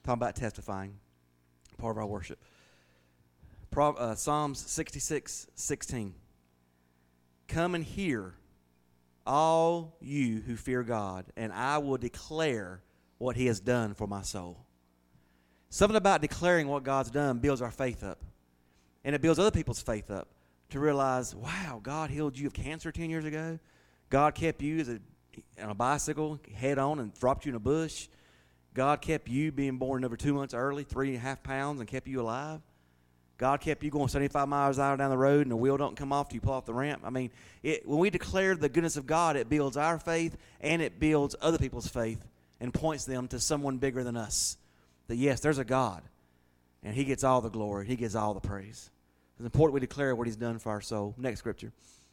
Talking about testifying, part of our worship. Psalms 66:16. Come and hear, all you who fear God, and I will declare what he has done for my soul. Something about declaring what God's done builds our faith up. And it builds other people's faith up to realize, wow, God healed you of cancer 10 years ago. God kept you on a bicycle, head on, and dropped you in a bush. God kept you being born over 2 months early, 3.5 pounds, and kept you alive. God kept you going 75 miles an hour down the road and the wheel don't come off till you pull off the ramp. I mean, when we declare the goodness of God, it builds our faith and it builds other people's faith and points them to someone bigger than us. That, yes, there's a God, and he gets all the glory. He gets all the praise. It's important we declare what he's done for our soul. Next scripture.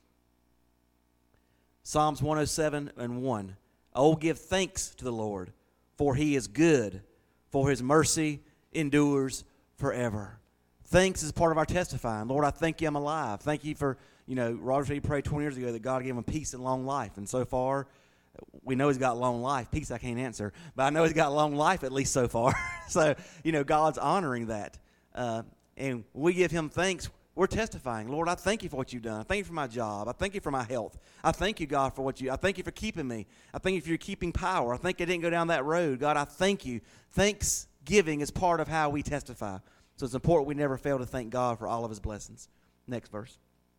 Psalms 107:1. Oh, give thanks to the Lord, for he is good, for his mercy endures forever. Thanks is part of our testifying. Lord, I thank you I'm alive. Thank you for, Roger said he prayed 20 years ago that God gave him peace and long life. And so far, we know he's got long life. Peace I can't answer. But I know he's got long life at least so far. So, God's honoring that. And we give him thanks. We're testifying. Lord, I thank you for what you've done. I thank you for my job. I thank you for my health. I thank you, God, for I thank you for keeping me. I thank you for your keeping power. I think I didn't go down that road. God, I thank you. Thanksgiving is part of how we testify. So it's important we never fail to thank God for all of his blessings. Next verse.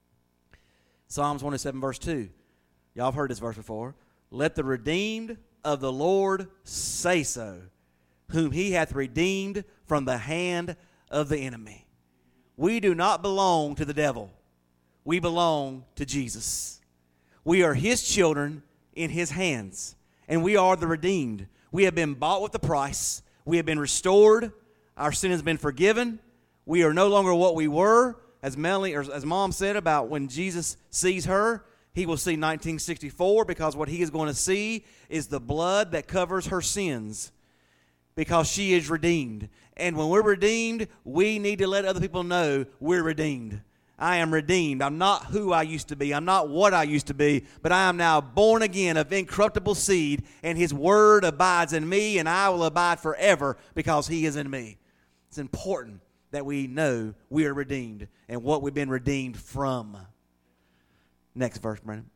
Psalms 107, verse 2. Y'all have heard this verse before. Let the redeemed of the Lord say so, whom he hath redeemed from the hand of the enemy. We do not belong to the devil. We belong to Jesus. We are his children in his hands, and we are the redeemed. We have been bought with a price. We have been restored. Our sin has been forgiven. We are no longer what we were. As Mom said about when Jesus sees her, he will see 1964 because what he is going to see is the blood that covers her sins because she is redeemed. And when we're redeemed, we need to let other people know we're redeemed. I am redeemed. I'm not who I used to be. I'm not what I used to be, but I am now born again of incorruptible seed, and his word abides in me, and I will abide forever because he is in me. It's important that we know we are redeemed and what we've been redeemed from. Next verse, Brandon.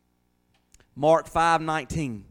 Mark 5:19.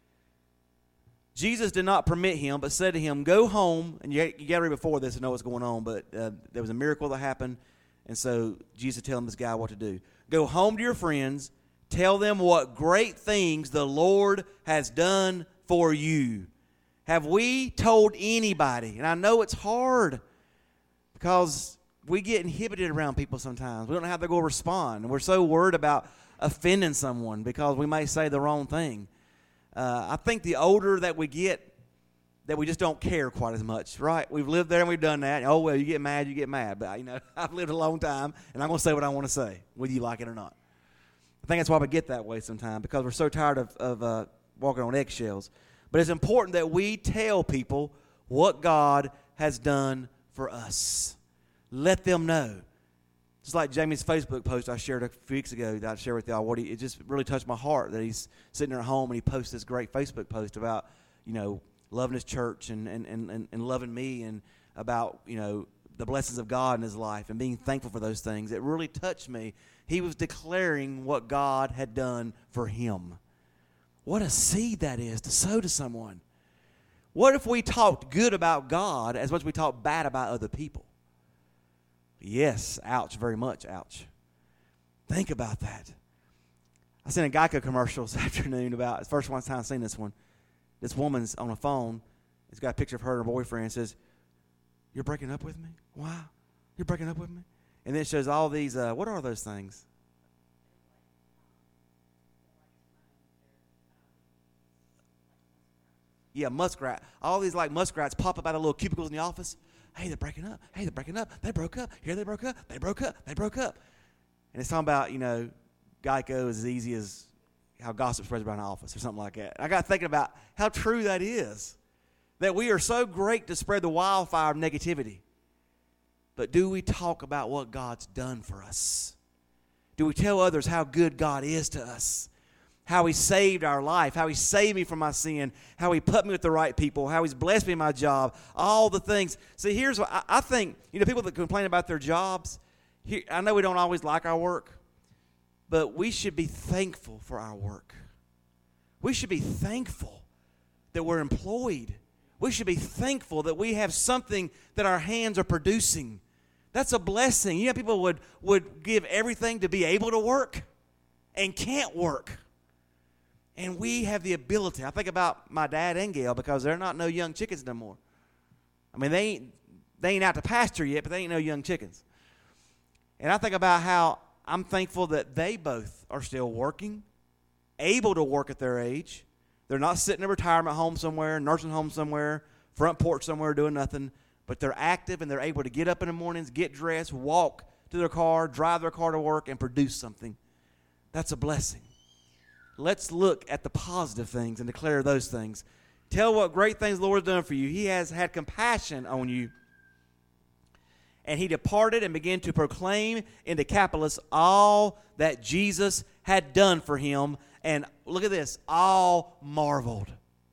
Jesus did not permit him, but said to him, go home. And you got to read before this to know what's going on, but there was a miracle that happened, and so Jesus telling this guy what to do. Go home to your friends, tell them what great things the Lord has done for you. Have we told anybody? And I know it's hard because we get inhibited around people sometimes. We don't know how they're going to respond. And we're so worried about offending someone because we may say the wrong thing. I think the older that we get, that we just don't care quite as much, right? We've lived there and we've done that. Oh, well, you get mad. But, I've lived a long time, and I'm going to say what I want to say, whether you like it or not. I think that's why we get that way sometimes, because we're so tired of walking on eggshells. But it's important that we tell people what God has done for us. Let them know. Just like Jamie's Facebook post I shared a few weeks ago that I shared with y'all. It just really touched my heart that he's sitting there at home and he posts this great Facebook post about, loving his church and loving me and about, the blessings of God in his life and being thankful for those things. It really touched me. He was declaring what God had done for him. What a seed that is to sow to someone. What if we talked good about God as much as we talk bad about other people? Yes, ouch, very much, ouch. Think about that. I seen a Geico commercial this afternoon about, it's the first time I've seen this one. This woman's on a phone. It's got a picture of her and her boyfriend. It says, you're breaking up with me? Wow. You're breaking up with me? And then it shows all these, what are those things? Yeah, muskrat. All these like muskrats pop up out of little cubicles in the office. Hey, they're breaking up. Hey, they're breaking up. They broke up. Here they broke up. They broke up. They broke up. And it's talking about, Geico is as easy as how gossip spreads around the office or something like that. I got thinking about how true that is. That we are so great to spread the wildfire of negativity. But do we talk about what God's done for us? Do we tell others how good God is to us? how He saved our life, how He saved me from my sin, how He put me with the right people, how He's blessed me in my job, all the things. See, here's what I think, people that complain about their jobs, I know we don't always like our work, but we should be thankful for our work. We should be thankful that we're employed. We should be thankful that we have something that our hands are producing. That's a blessing. People would give everything to be able to work and can't work. And we have the ability. I think about my dad and Gail because they're not no young chickens no more. I mean, they ain't out to pasture yet, but they ain't no young chickens. And I think about how I'm thankful that they both are still working, able to work at their age. They're not sitting in a retirement home somewhere, nursing home somewhere, front porch somewhere doing nothing, but they're active and they're able to get up in the mornings, get dressed, walk to their car, drive their car to work, and produce something. That's a blessing. Let's look at the positive things and declare those things. Tell what great things the Lord has done for you. He has had compassion on you. And He departed and began to proclaim in Decapolis all that Jesus had done for him. And look at this, all marveled.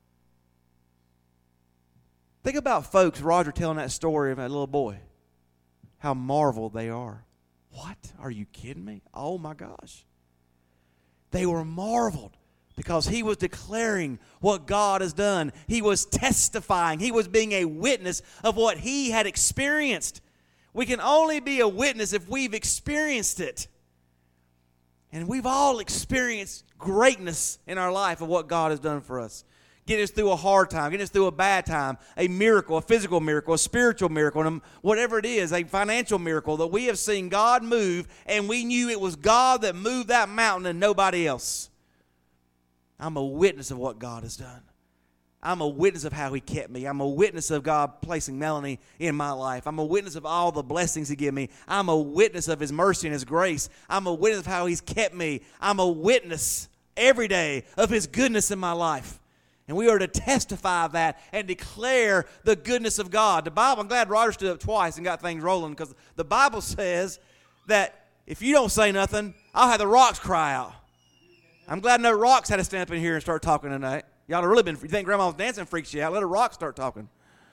Think about folks, Roger telling that story of that little boy. How marveled they are. What? Are you kidding me? Oh my gosh. They were marveled because he was declaring what God has done. He was testifying. He was being a witness of what he had experienced. We can only be a witness if we've experienced it. And we've all experienced greatness in our life of what God has done for us. Getting us through a hard time, getting us through a bad time, a miracle, a physical miracle, a spiritual miracle, and whatever it is, a financial miracle that we have seen God move, and we knew it was God that moved that mountain and nobody else. I'm a witness of what God has done. I'm a witness of how He kept me. I'm a witness of God placing Melanie in my life. I'm a witness of all the blessings He gave me. I'm a witness of His mercy and His grace. I'm a witness of how He's kept me. I'm a witness every day of His goodness in my life. And we are to testify of that and declare the goodness of God. The Bible, I'm glad Roger stood up twice and got things rolling because the Bible says that if you don't say nothing, I'll have the rocks cry out. I'm glad no rocks had to stand up in here and start talking tonight. Y'all have really been, you think Grandma's dancing freaks you out, let a rock start talking.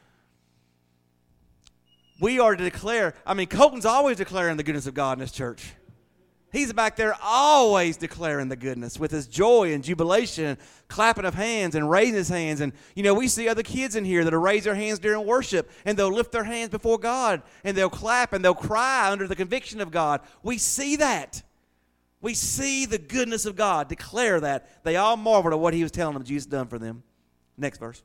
We are to declare, Colton's always declaring the goodness of God in this church. He's back there always declaring the goodness with his joy and jubilation, clapping of hands and raising his hands. And, we see other kids in here that will raise their hands during worship, and they'll lift their hands before God, and they'll clap, and they'll cry under the conviction of God. We see that. We see the goodness of God. Declare that. They all marveled at what He was telling them Jesus done for them. Next verse.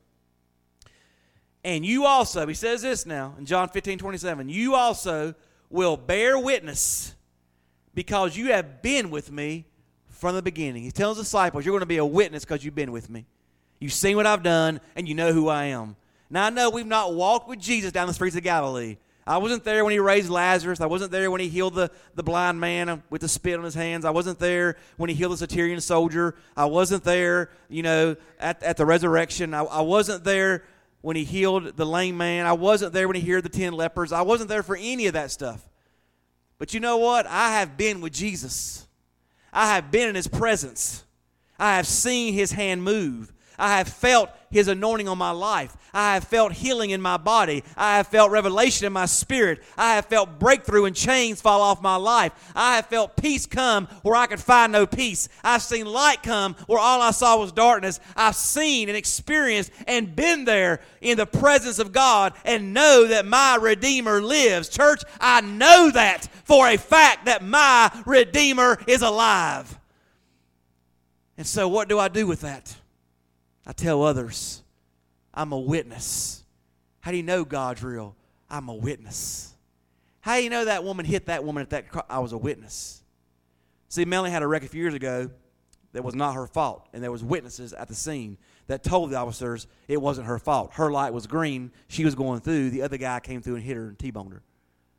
And you also, He says this now in John 15:27, you also will bear witness because you have been with me from the beginning. He tells the disciples, you're going to be a witness because you've been with me. You've seen what I've done, and you know who I am. Now, I know we've not walked with Jesus down the streets of Galilee. I wasn't there when He raised Lazarus. I wasn't there when He healed the blind man with the spit on his hands. I wasn't there when He healed the Syrian soldier. I wasn't there, at the resurrection. I wasn't there when He healed the lame man. I wasn't there when He healed the 10 lepers. I wasn't there for any of that stuff. But you know what? I have been with Jesus. I have been in His presence. I have seen His hand move. I have felt His anointing on my life. I have felt healing in my body. I have felt revelation in my spirit. I have felt breakthrough and chains fall off my life. I have felt peace come where I could find no peace. I've seen light come where all I saw was darkness. I've seen and experienced and been there in the presence of God and know that my Redeemer lives. Church, I know that for a fact that my Redeemer is alive. And so what do I do with that? I tell others, I'm a witness. How do you know God's real? I'm a witness. How do you know that woman hit that woman at that car? I was a witness. See, Melanie had a wreck a few years ago that was not her fault, and there was witnesses at the scene that told the officers it wasn't her fault. Her light was green. She was going through. The other guy came through and hit her and T-boned her.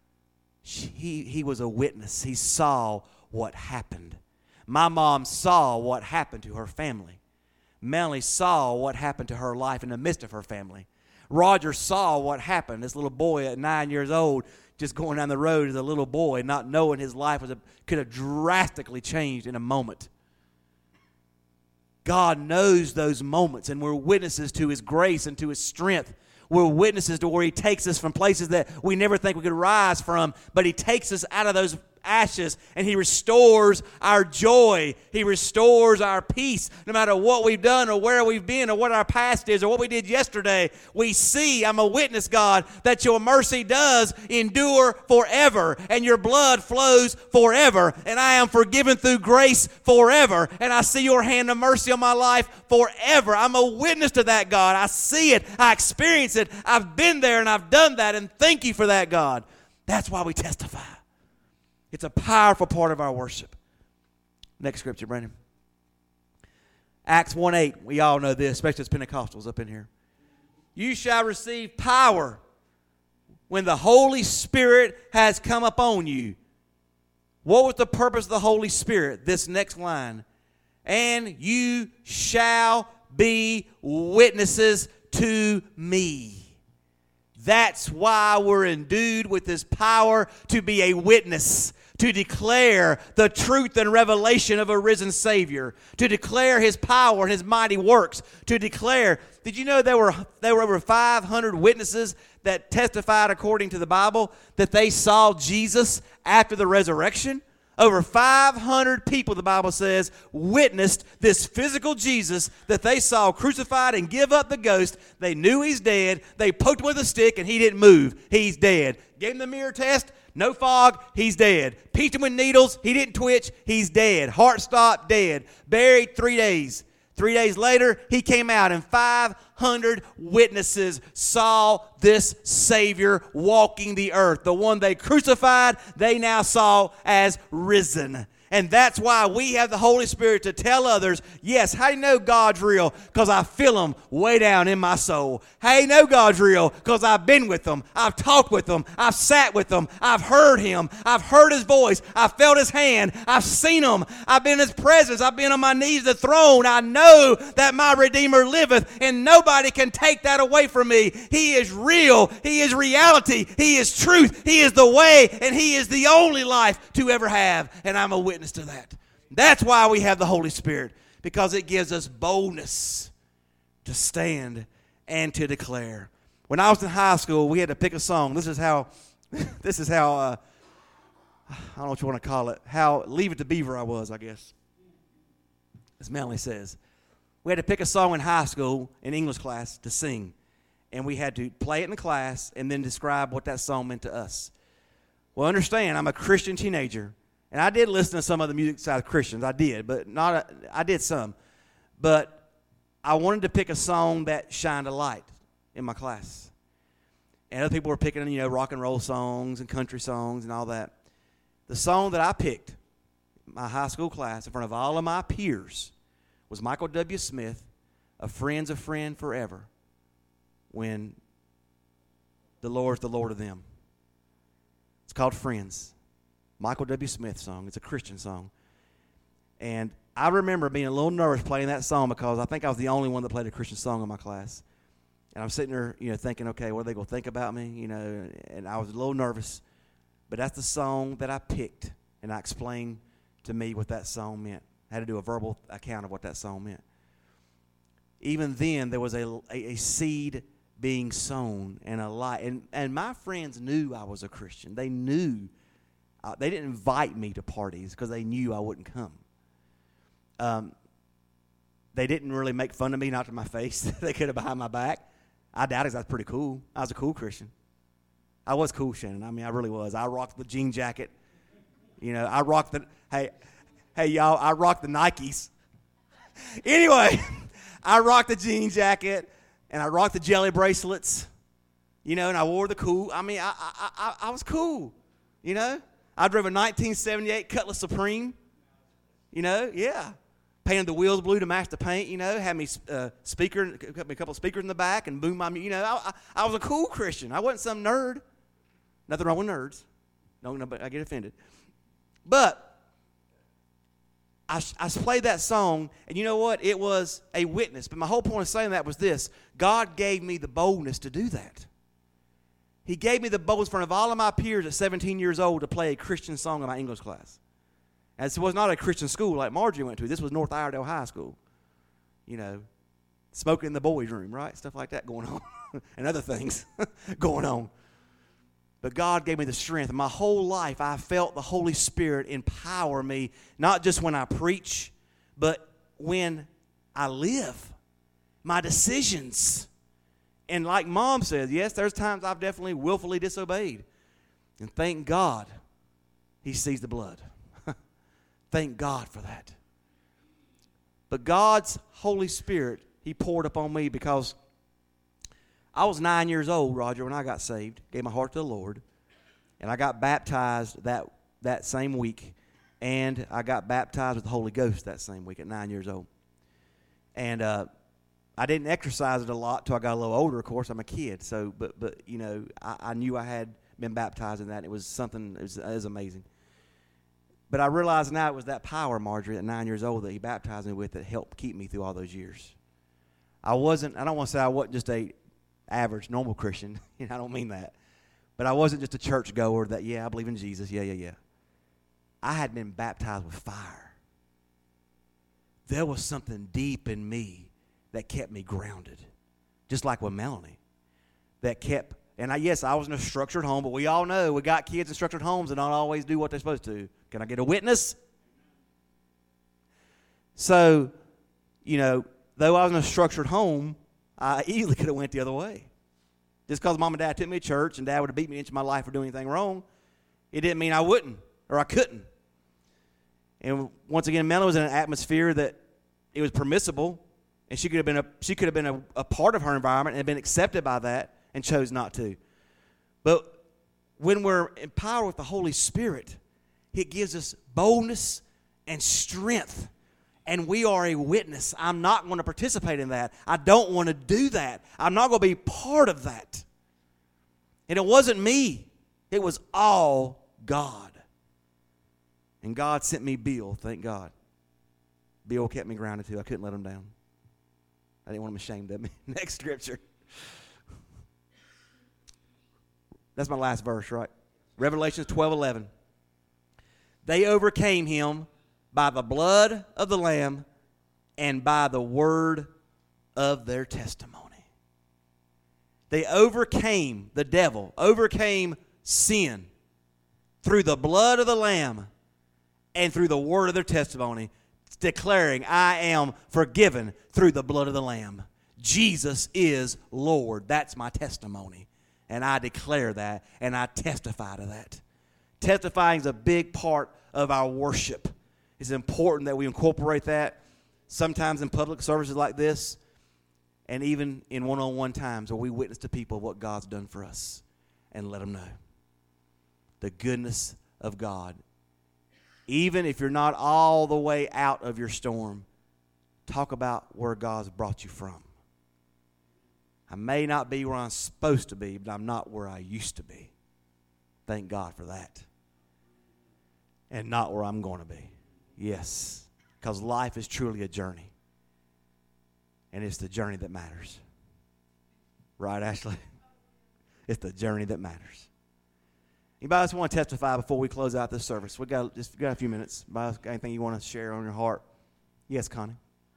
He was a witness. He saw what happened. My mom saw what happened to her family. Melanie saw what happened to her life in the midst of her family. Roger saw what happened. This little boy at 9 years old just going down the road as a little boy, not knowing his life could have drastically changed in a moment. God knows those moments, and we're witnesses to His grace and to His strength. We're witnesses to where He takes us from places that we never think we could rise from, but He takes us out of those ashes, and He restores our joy. He restores our peace. No matter what we've done or where we've been or what our past is or what we did yesterday, we see, I'm a witness, God, that your mercy does endure forever, and your blood flows forever, and I am forgiven through grace forever, and I see your hand of mercy on my life forever. I'm a witness to that, God. I see it. I experience it. I've been there and I've done that, and thank you for that, God. That's why we testify. It's a powerful part of our worship. Next scripture, Brandon. Acts 1:8. We all know this, especially as Pentecostals up in here. You shall receive power when the Holy Spirit has come upon you. What was the purpose of the Holy Spirit? This next line. And you shall be witnesses to me. That's why we're endued with this power to be a witness, to declare the truth and revelation of a risen Savior, to declare His power and His mighty works, to declare. Did you know there were over 500 witnesses that testified according to the Bible that they saw Jesus after the resurrection? Over 500 people, the Bible says, witnessed this physical Jesus that they saw crucified and give up the ghost. They knew He's dead. They poked him with a stick and He didn't move. He's dead. Gave him the mirror test. No fog. He's dead. Pinched him with needles. He didn't twitch. He's dead. Heart stopped. Dead. Buried 3 days. 3 days later, He came out, and 500 witnesses saw this Savior walking the earth. The one they crucified, they now saw as risen. And that's why we have the Holy Spirit to tell others, yes, how do you know God's real? Because I feel Him way down in my soul. How do you know God's real? Because I've been with Him. I've talked with Him. I've sat with Him. I've heard Him. I've heard His voice. I've felt His hand. I've seen Him. I've been in His presence. I've been on my knees at the throne. I know that my Redeemer liveth, and nobody can take that away from me. He is real. He is reality. He is truth. He is the way, and He is the only life to ever have. And I'm a witness to that. That's why we have the Holy Spirit, because it gives us boldness to stand and to declare. When I was in high school, we had to pick a song. This is how I don't know what you want to call it, how Leave It to Beaver I was, I guess, as Melanie says. We had to pick a song in high school in English class to sing, and we had to play it in the class and then describe what that song meant to us. Well, understand, I'm a Christian teenager. And I did listen to some of the music side of Christians. I did, but I did some. But I wanted to pick a song that shined a light in my class. And other people were picking, rock and roll songs and country songs and all that. The song that I picked, my high school class, in front of all of my peers, was Michael W. Smith, A Friend's a Friend Forever, when the Lord's the Lord of them. It's called Friends. Michael W. Smith song. It's a Christian song. And I remember being a little nervous playing that song because I think I was the only one that played a Christian song in my class. And I'm sitting there, thinking, okay, what are they going to think about me? And I was a little nervous. But that's the song that I picked, and I explained to me what that song meant. I had to do a verbal account of what that song meant. Even then, there was a seed being sown and a light. And my friends knew I was a Christian. They knew. They didn't invite me to parties because they knew I wouldn't come. They didn't really make fun of me, not to my face. They could have behind my back. I doubted I was pretty cool. I was a cool Christian. I was cool, Shannon. I mean, I really was. I rocked the jean jacket. I rocked the, hey, y'all, I rocked the Nikes. Anyway, I rocked the jean jacket, and I rocked the jelly bracelets, and I wore the cool. I mean, I was cool, I drove a 1978 Cutlass Supreme, yeah. Painted the wheels blue to match the paint, had me cut me a couple of speakers in the back and boom my, I was a cool Christian. I wasn't some nerd. Nothing wrong with nerds. No, but I get offended. But I played that song, and you know what? It was a witness. But my whole point of saying that was this. God gave me the boldness to do that. He gave me the boldness in front of all of my peers at 17 years old to play a Christian song in my English class. And this was not a Christian school like Marjorie went to. This was North Iredale High School. smoking in the boys' room, right? Stuff like that going on and other things going on. But God gave me the strength. My whole life I felt the Holy Spirit empower me, not just when I preach, but when I live, my decisions. And like Mom said, yes, there's times I've definitely willfully disobeyed. And thank God He sees the blood. Thank God for that. But God's Holy Spirit, He poured upon me because I was 9 years old, Roger, when I got saved, gave my heart to the Lord, and I got baptized that same week, and I got baptized with the Holy Ghost that same week at 9 years old. And I didn't exercise it a lot till I got a little older. Of course, I'm a kid, so but I knew I had been baptized in that. It was something. It was amazing. But I realize now it was that power, Marjorie, at 9 years old that He baptized me with that helped keep me through all those years. I don't want to say I wasn't just a average, normal Christian. I don't mean that. But I wasn't just a church goer that, I believe in Jesus. Yeah. I had been baptized with fire. There was something deep in me that kept me grounded. Just like with Melanie. That kept, and I was in a structured home, but we all know we got kids in structured homes that don't always do what they're supposed to. Can I get a witness? So, though I was in a structured home, I easily could have went the other way. Just because Mom and Dad took me to church and Dad would have beat me into my life for doing anything wrong, it didn't mean I wouldn't or I couldn't. And once again, Melanie was in an atmosphere that it was permissible, and she could have been a part of her environment and been accepted by that and chose not to. But when we're empowered with the Holy Spirit, it gives us boldness and strength. And we are a witness. I'm not going to participate in that. I don't want to do that. I'm not going to be part of that. And it wasn't me. It was all God. And God sent me Bill, thank God. Bill kept me grounded too. I couldn't let him down. I didn't want him ashamed of me. Next scripture. That's my last verse, right? Revelation 12:11. They overcame him by the blood of the Lamb and by the word of their testimony. They overcame the devil, overcame sin through the blood of the Lamb and through the word of their testimony, declaring, I am forgiven through the blood of the Lamb. Jesus is Lord. That's my testimony. And I declare that, and I testify to that. Testifying is a big part of our worship. It's important that we incorporate that sometimes in public services like this, and even in one-on-one times where we witness to people what God's done for us and let them know the goodness of God. Even if you're not all the way out of your storm, talk about where God's brought you from. I may not be where I'm supposed to be, but I'm not where I used to be. Thank God for that. And not where I'm going to be. Yes, because life is truly a journey. And it's the journey that matters. Right, Ashley? It's the journey that matters. Anybody else want to testify before we close out this service? We got a few minutes. Anybody else got anything you want to share on your heart? Yes, Connie.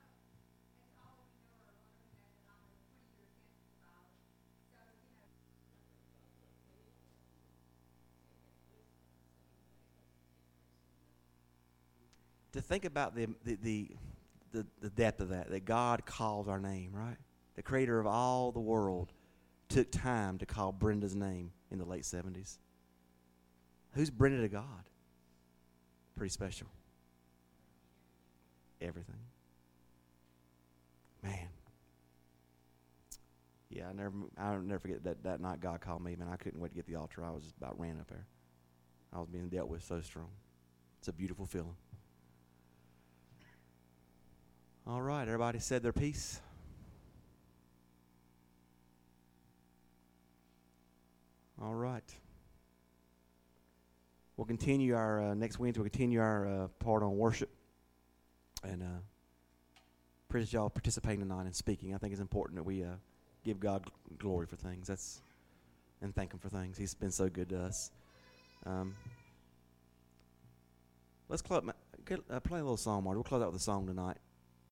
To think about the depth of that God calls our name, right? The creator of all the world took time to call Brenda's name in the late 70s. Who's Brenda to God? Pretty special. Everything. Man. Yeah, I'll never forget that night God called me. Man, I couldn't wait to get the altar. I was just about ran up there. I was being dealt with so strong. It's a beautiful feeling. All right, everybody said their piece. All right. We'll continue our, next Wednesday, we'll continue our part on worship. And appreciate y'all participating tonight and speaking. I think it's important that we give God glory for things. And thank Him for things. He's been so good to us. Let's play a little song, Marty. We'll close out with a song tonight.